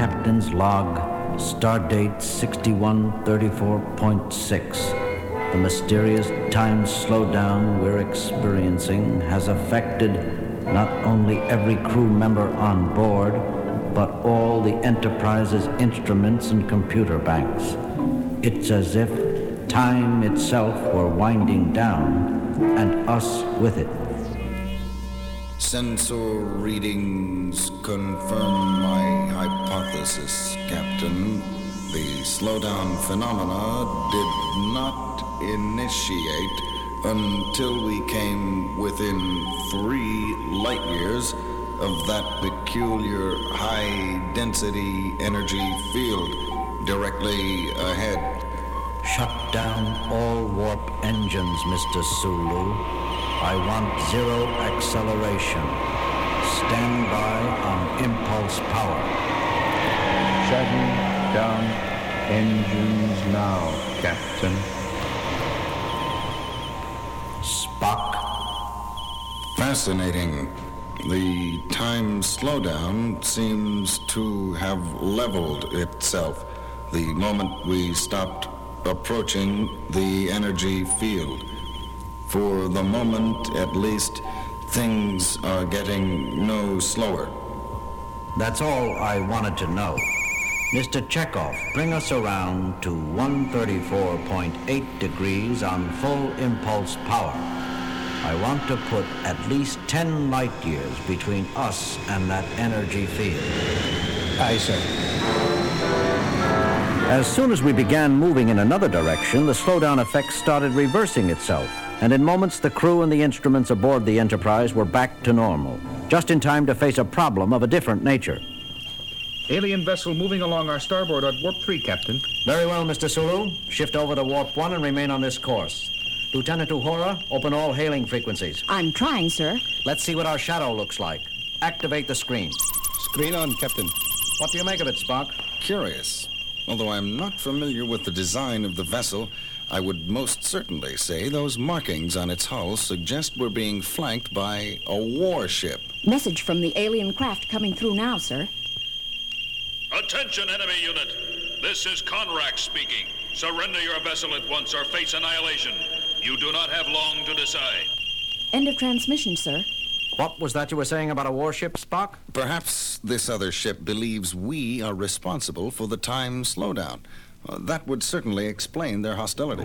captain's log, stardate 6134.6. The mysterious time slowdown we're experiencing has affected not only every crew member on board, but all the Enterprise's instruments and computer banks. It's as if time itself were winding down, and us with it. Sensor readings confirm my hypothesis, Captain. The slowdown phenomena did not initiate until we came within 3 light years of that peculiar high-density energy field directly ahead. Shut down all warp engines, Mr. Sulu. I want 0 acceleration. Stand by on impulse power. Shutting down engines now, Captain. Spock. Fascinating. The time slowdown seems to have leveled itself the moment we stopped approaching the energy field. For the moment, at least, things are getting no slower. That's all I wanted to know. Mr. Chekhov, bring us around to 134.8 degrees on full impulse power. I want to put at least 10 light years between us and that energy field. Aye, sir. As soon as we began moving in another direction, the slowdown effect started reversing itself, and in moments the crew and the instruments aboard the Enterprise were back to normal, just in time to face a problem of a different nature. Alien vessel moving along our starboard at warp 3, Captain. Very well, Mr. Sulu. Shift over to warp 1 and remain on this course. Lieutenant Uhura, open all hailing frequencies. I'm trying, sir. Let's see what our shadow looks like. Activate the screen. Screen on, Captain. What do you make of it, Spock? Curious. Although I'm not familiar with the design of the vessel, I would most certainly say those markings on its hull suggest we're being flanked by a warship. Message from the alien craft coming through now, sir. Attention, enemy unit. This is Conrack speaking. Surrender your vessel at once or face annihilation. You do not have long to decide. End of transmission, sir. What was that you were saying about a warship, Spock? Perhaps this other ship believes we are responsible for the time slowdown. That would certainly explain their hostility.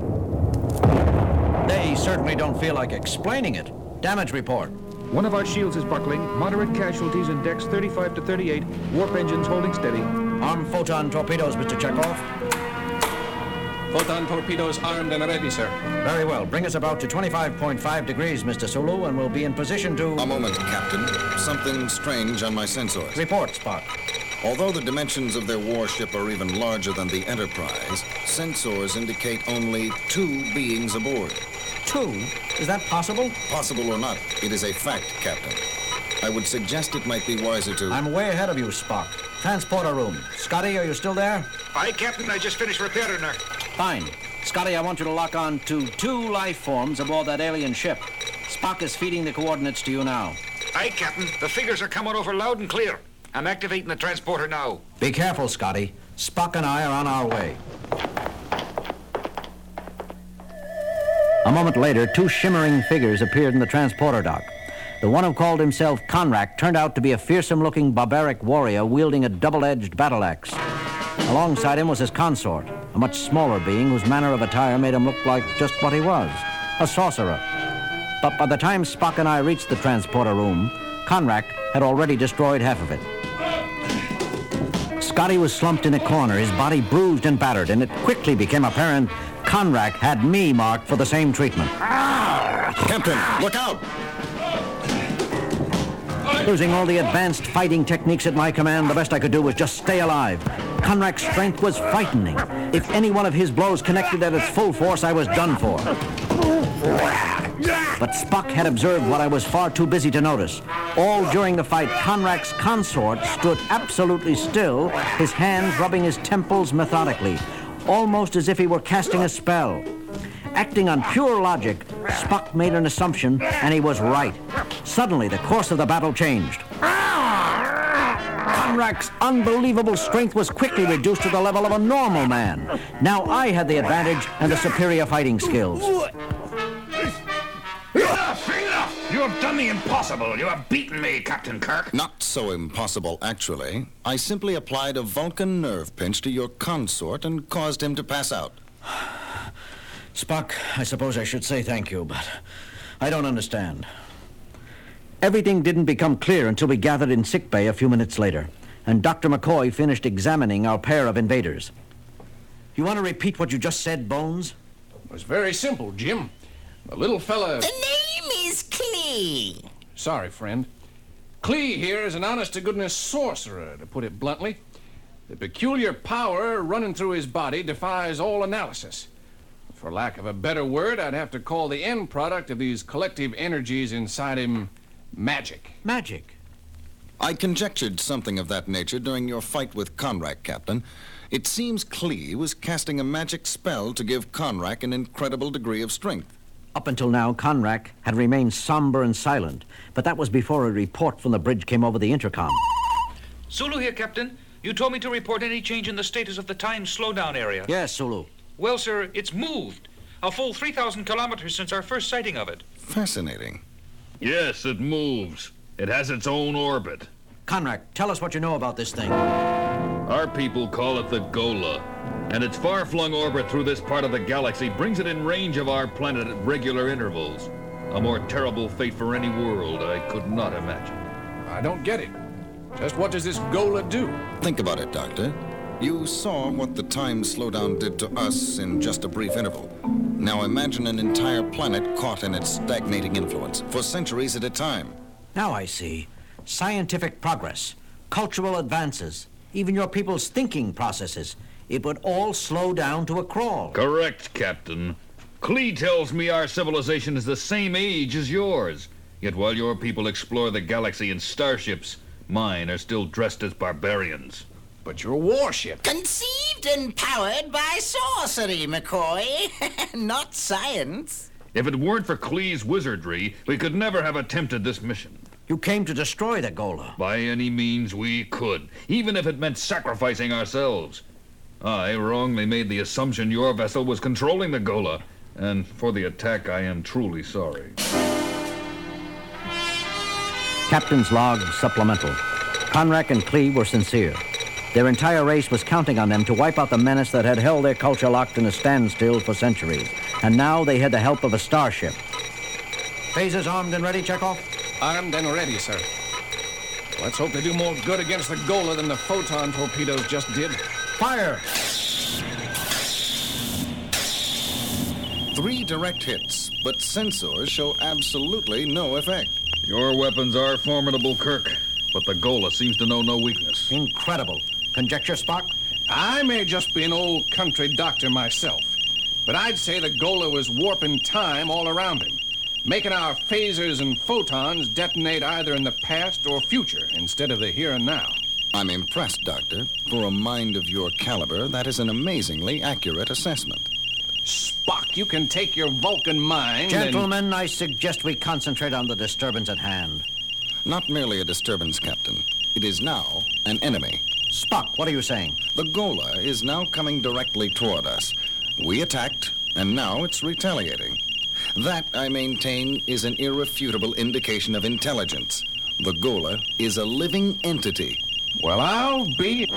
They certainly don't feel like explaining it. Damage report. One of our shields is buckling. Moderate casualties in decks 35 to 38. Warp engines holding steady. Arm photon torpedoes, Mr. Chekhov. Photon torpedoes armed and ready, sir. Very well. Bring us about to 25.5 degrees, Mr. Sulu, and we'll be in position to... A moment, Captain. Something strange on my sensors. Report, Spock. Although the dimensions of their warship are even larger than the Enterprise, sensors indicate only 2 beings aboard. 2? Is that possible? Possible or not, it is a fact, Captain. I would suggest it might be wiser to... I'm way ahead of you, Spock. Transporter room. Scotty, are you still there? Aye, Captain. I just finished repairing her. Fine. Scotty, I want you to lock on to 2 life forms aboard that alien ship. Spock is feeding the coordinates to you now. Aye, Captain. The figures are coming over loud and clear. I'm activating the transporter now. Be careful, Scotty. Spock and I are on our way. A moment later, 2 shimmering figures appeared in the transporter dock. The one who called himself Conrack turned out to be a fearsome-looking barbaric warrior wielding a double-edged battle axe. Alongside him was his consort, a much smaller being whose manner of attire made him look like just what he was, a sorcerer. But by the time Spock and I reached the transporter room, Conrack had already destroyed half of it. Scotty was slumped in a corner, his body bruised and battered, and it quickly became apparent Conrack had me marked for the same treatment. Captain, look out! Using all the advanced fighting techniques at my command, the best I could do was just stay alive. Conrack's strength was frightening. If any one of his blows connected at its full force, I was done for. But Spock had observed what I was far too busy to notice. All during the fight, Conrack's consort stood absolutely still, his hands rubbing his temples methodically, almost as if he were casting a spell. Acting on pure logic, Spock made an assumption, and he was right. Suddenly, the course of the battle changed. Conrac's unbelievable strength was quickly reduced to the level of a normal man. Now I had the advantage and the superior fighting skills. Enough! You have done the impossible. You have beaten me, Captain Kirk. Not so impossible, actually. I simply applied a Vulcan nerve pinch to your consort and caused him to pass out. Spock, I suppose I should say thank you, but I don't understand. Everything didn't become clear until we gathered in sickbay a few minutes later, and Dr. McCoy finished examining our pair of invaders. You want to repeat what you just said, Bones? It was very simple, Jim. The little fella... The name is Klee. Sorry, friend. Klee here is an honest-to-goodness sorcerer, to put it bluntly. The peculiar power running through his body defies all analysis. For lack of a better word, I'd have to call the end product of these collective energies inside him magic. Magic? I conjectured something of that nature during your fight with Conrack, Captain. It seems Klee was casting a magic spell to give Conrack an incredible degree of strength. Up until now, Conrack had remained somber and silent, but that was before a report from the bridge came over the intercom. Sulu here, Captain. You told me to report any change in the status of the time slowdown area. Yes, Sulu. Well, sir, it's moved. A full 3,000 kilometers since our first sighting of it. Fascinating. Yes, it moves. It has its own orbit. Conrack, tell us what you know about this thing. Our people call it the Gola, and its far-flung orbit through this part of the galaxy brings it in range of our planet at regular intervals. A more terrible fate for any world I could not imagine. I don't get it. Just what does this Gola do? Think about it, Doctor. You saw what the time slowdown did to us in just a brief interval. Now imagine an entire planet caught in its stagnating influence for centuries at a time. Now I see. Scientific progress, cultural advances, even your people's thinking processes. It would all slow down to a crawl. Correct, Captain. Klee tells me our civilization is the same age as yours. Yet while your people explore the galaxy in starships, mine are still dressed as barbarians. But your warship... Conceived and powered by sorcery, McCoy. Not science. If it weren't for Klee's wizardry, we could never have attempted this mission. You came to destroy the Gola. By any means we could, even if it meant sacrificing ourselves. I wrongly made the assumption your vessel was controlling the Gola, and for the attack I am truly sorry. Captain's log supplemental. Conrack and Klee were sincere. Their entire race was counting on them to wipe out the menace that had held their culture locked in a standstill for centuries. And now they had the help of a starship. Phasers armed and ready, Chekhov? Armed and ready, sir. Let's hope they do more good against the Gola than the photon torpedoes just did. Fire! 3 direct hits, but sensors show absolutely no effect. Your weapons are formidable, Kirk, but the Gola seems to know no weakness. Incredible. Conjecture, Spock? I may just be an old country doctor myself, but I'd say the Gola was warping time all around him, making our phasers and photons detonate either in the past or future instead of the here and now. I'm impressed, Doctor. For a mind of your caliber, that is an amazingly accurate assessment. Spock, you can take your Vulcan mind Gentlemen, I suggest we concentrate on the disturbance at hand. Not merely a disturbance, Captain. It is now an enemy. Spock, what are you saying? The Gola is now coming directly toward us. We attacked, and now it's retaliating. That, I maintain, is an irrefutable indication of intelligence. The Gola is a living entity. Well, I'll be...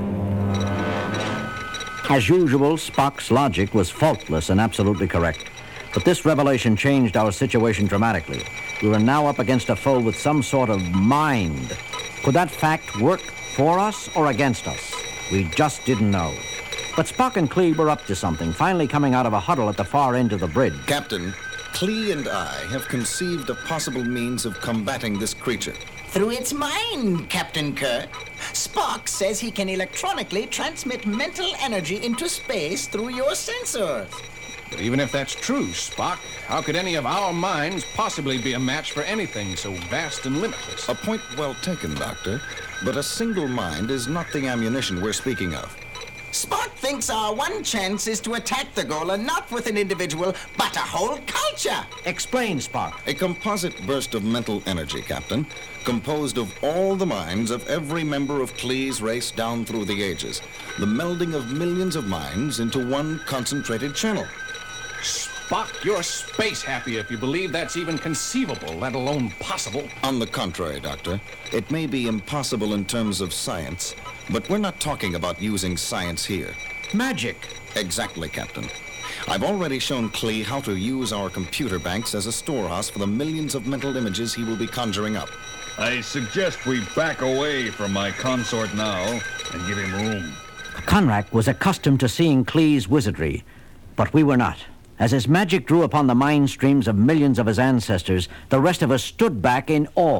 As usual, Spock's logic was faultless and absolutely correct. But this revelation changed our situation dramatically. We were now up against a foe with some sort of mind. Could that fact work for us or against us? We just didn't know. But Spock and Klee were up to something, finally coming out of a huddle at the far end of the bridge. Captain, Klee and I have conceived a possible means of combating this creature. Through its mind, Captain Kirk. Spock says he can electronically transmit mental energy into space through your sensors. But even if that's true, Spock, how could any of our minds possibly be a match for anything so vast and limitless? A point well taken, Doctor. But a single mind is not the ammunition we're speaking of. Spock thinks our one chance is to attack the Gola not with an individual, but a whole culture. Explain, Spock. A composite burst of mental energy, Captain, composed of all the minds of every member of Klee's race down through the ages. The melding of millions of minds into one concentrated channel. Spock, you're space happy if you believe that's even conceivable, let alone possible. On the contrary, Doctor, it may be impossible in terms of science, but we're not talking about using science here. Magic. Exactly, Captain. I've already shown Klee how to use our computer banks as a storehouse for the millions of mental images he will be conjuring up. I suggest we back away from my consort now and give him room. Conrack was accustomed to seeing Klee's wizardry, but we were not. As his magic drew upon the mind streams of millions of his ancestors, the rest of us stood back in awe.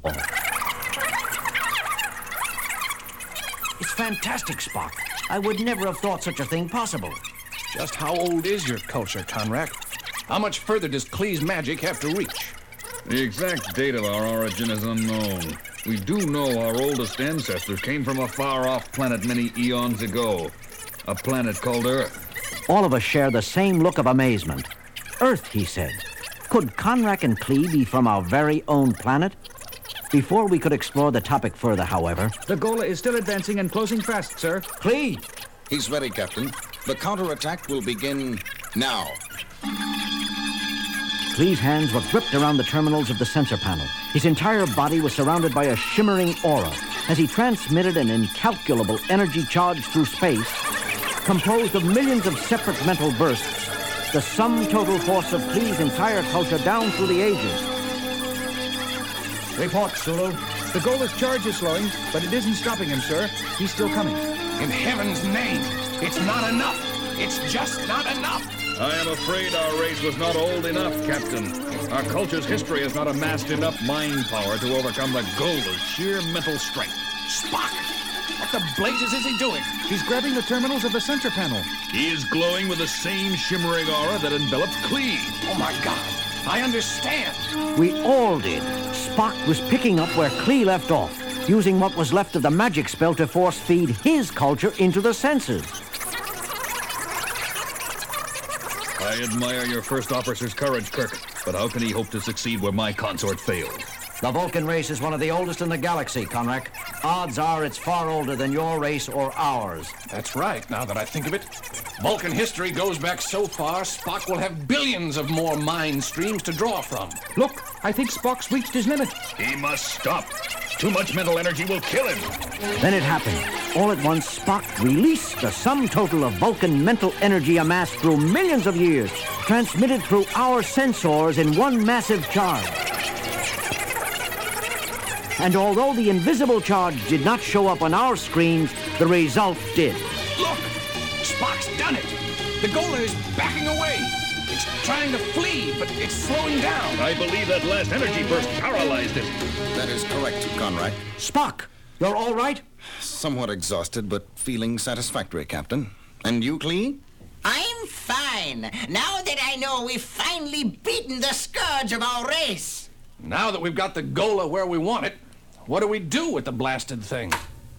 It's fantastic, Spock. I would never have thought such a thing possible. Just how old is your culture, Conrack? How much further does Klee's magic have to reach? The exact date of our origin is unknown. We do know our oldest ancestors came from a far-off planet many eons ago. A planet called Earth. All of us share the same look of amazement. Earth, he said. Could Conrack and Klee be from our very own planet? Before we could explore the topic further, however... The Gola is still advancing and closing fast, sir. Klee! He's ready, Captain. The counterattack will begin now. Klee's hands were gripped around the terminals of the sensor panel. His entire body was surrounded by a shimmering aura as he transmitted an incalculable energy charge through space, composed of millions of separate mental bursts, the sum total force of Klee's entire culture down through the ages. Report, Sulu. The Gola's charge is slowing, but it isn't stopping him, sir. He's still coming. In heaven's name, it's not enough. It's just not enough. I am afraid our race was not old enough, Captain. Our culture's history has not amassed enough mind power to overcome the Gola's sheer mental strength. Spock! What the blazes is he doing? He's grabbing the terminals of the sensor panel. He is glowing with the same shimmering aura that enveloped Klee. Oh, my God. I understand. We all did. Spock was picking up where Klee left off, using what was left of the magic spell to force feed his culture into the senses. I admire your first officer's courage, Kirk, but how can he hope to succeed where my consort failed? The Vulcan race is one of the oldest in the galaxy, Conrack. Odds are it's far older than your race or ours. That's right, now that I think of it. Vulcan history goes back so far, Spock will have billions of more mind streams to draw from. Look, I think Spock's reached his limit. He must stop. Too much mental energy will kill him. Then it happened. All at once, Spock released the sum total of Vulcan mental energy amassed through millions of years, transmitted through our sensors in one massive charge. And although the invisible charge did not show up on our screens, the result did. Look! Spock's done it! The Gola is backing away. It's trying to flee, but it's slowing down. I believe that last energy burst paralyzed it. That is correct, Conrack. Spock, you're all right? Somewhat exhausted, but feeling satisfactory, Captain. And you, Klee? I'm fine. Now that I know we've finally beaten the scourge of our race. Now that we've got the Gola where we want it, what do we do with the blasted thing?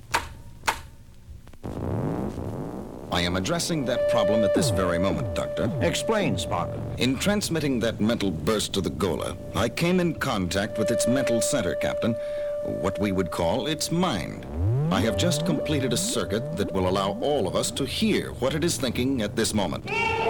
I am addressing that problem at this very moment, Doctor. Explain, Spock. In transmitting that mental burst to the Gola, I came in contact with its mental center, Captain. What we would call its mind. I have just completed a circuit that will allow all of us to hear what it is thinking at this moment.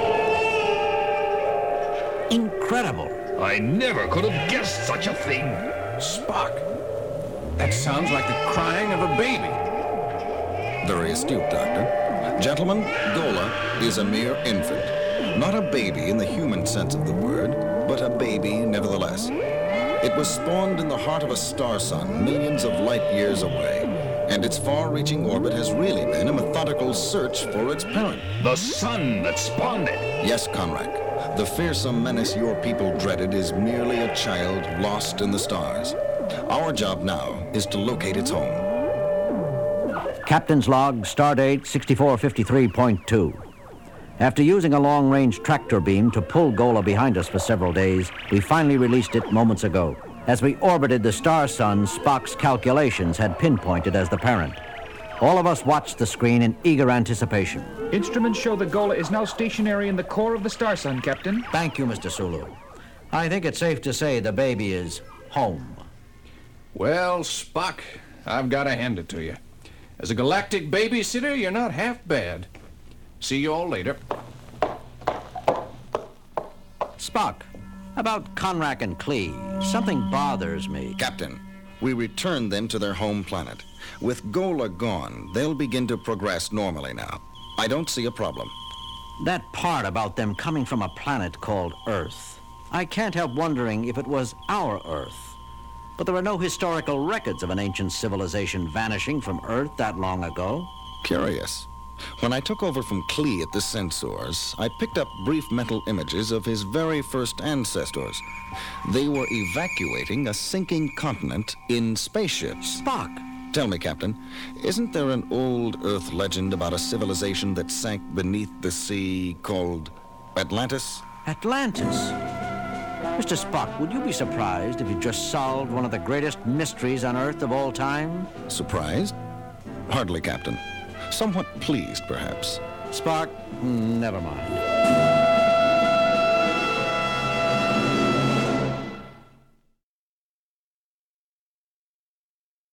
Incredible. I never could have guessed such a thing. Spock, that sounds like the crying of a baby. Very astute, Doctor. Gentlemen, Gola is a mere infant. Not a baby in the human sense of the word, but a baby nevertheless. It was spawned in the heart of a star sun millions of light years away, and its far-reaching orbit has really been a methodical search for its parent. The sun that spawned it. Yes, Conrack. The fearsome menace your people dreaded is merely a child lost in the stars. Our job now is to locate its home. Captain's log, Stardate 6453.2. After using a long-range tractor beam to pull Gola behind us for several days, we finally released it moments ago. As we orbited the star sun, Spock's calculations had pinpointed as the parent. All of us watched the screen in eager anticipation. Instruments show the Gola is now stationary in the core of the star sun, Captain. Thank you, Mr. Sulu. I think it's safe to say the baby is home. Well, Spock, I've got to hand it to you. As a galactic babysitter, you're not half bad. See you all later. Spock, about Conrack and Klee, something bothers me. Captain, we returned them to their home planet. With Gola gone, they'll begin to progress normally now. I don't see a problem. That part about them coming from a planet called Earth, I can't help wondering if it was our Earth. But there are no historical records of an ancient civilization vanishing from Earth that long ago. Curious. When I took over from Klee at the sensors, I picked up brief mental images of his very first ancestors. They were evacuating a sinking continent in spaceships. Spock! Tell me, Captain, isn't there an old Earth legend about a civilization that sank beneath the sea called Atlantis? Atlantis? Mr. Spock, would you be surprised if you just solved one of the greatest mysteries on Earth of all time? Surprised? Hardly, Captain. Somewhat pleased, perhaps. Spock, never mind.